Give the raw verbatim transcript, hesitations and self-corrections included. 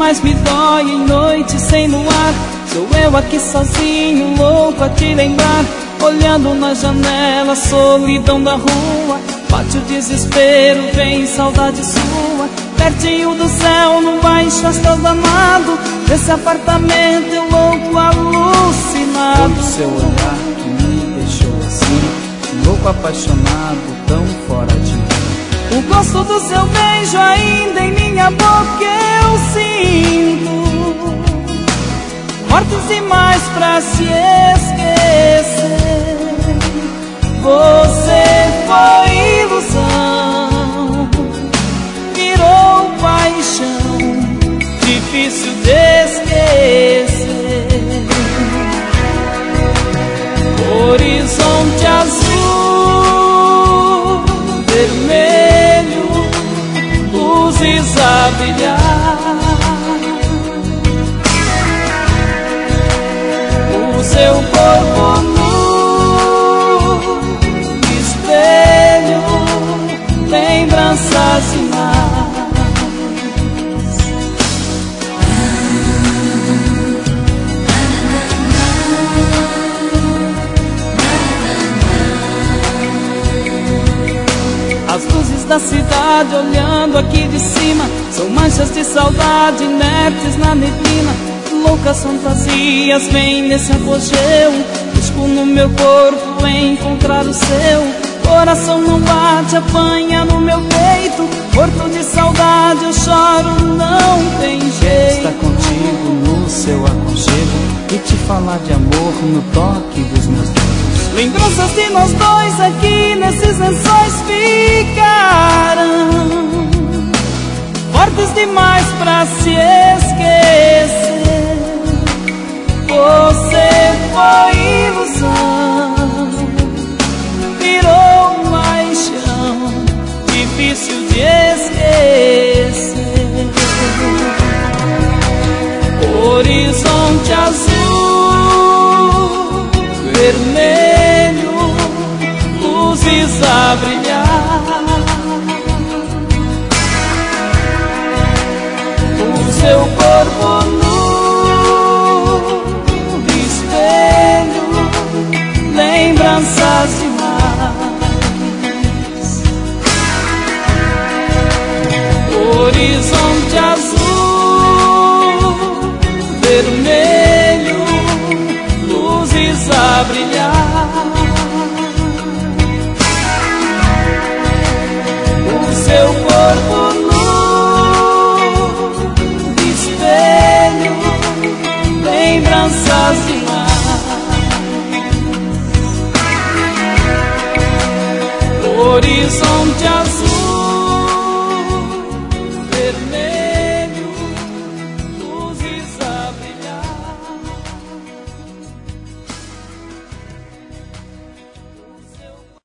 mais me dói em noite sem luar. Sou eu aqui sozinho, louco a te lembrar. Olhando na janela, solidão da rua. Bate o desespero, vem saudade sua. Pertinho do céu, num baixo astral danado. Nesse apartamento eu louco alucinado. Todo seu olhar que me deixou assim, louco apaixonado, tão fora de mim. O gosto do seu beijo ainda em minha boca eu sinto. Fortes demais pra se esquecer. Você foi ilusão, virou paixão, difícil de esquecer. Horizonte azul, vermelho, luzes a brilhar. O seu corpo nu, espelho, lembranças demais. As luzes da cidade olhando aqui de cima são manchas de saudade inertes na neblina. Loucas fantasias vêm nesse apogeu. Busco no meu corpo encontrar o seu. Coração não bate, apanha no meu peito. Morto de saudade eu choro, não tem jeito. Estar contigo no seu aconchego e te falar de amor no toque dos meus dedos. Lembranças de nós dois aqui nesses lençóis ficarão, fortes demais pra se esquecer. Você foi ilusão, virou paixão, difícil de esquecer. Horizonte azul, vermelho, luzes a brilhar. O seu corpo nu, espelho, lembranças demais. Horizonte azul, vermelho, luzes a brilhar. O seu corpo nu, espelho, lembranças demais. Horizonte azul,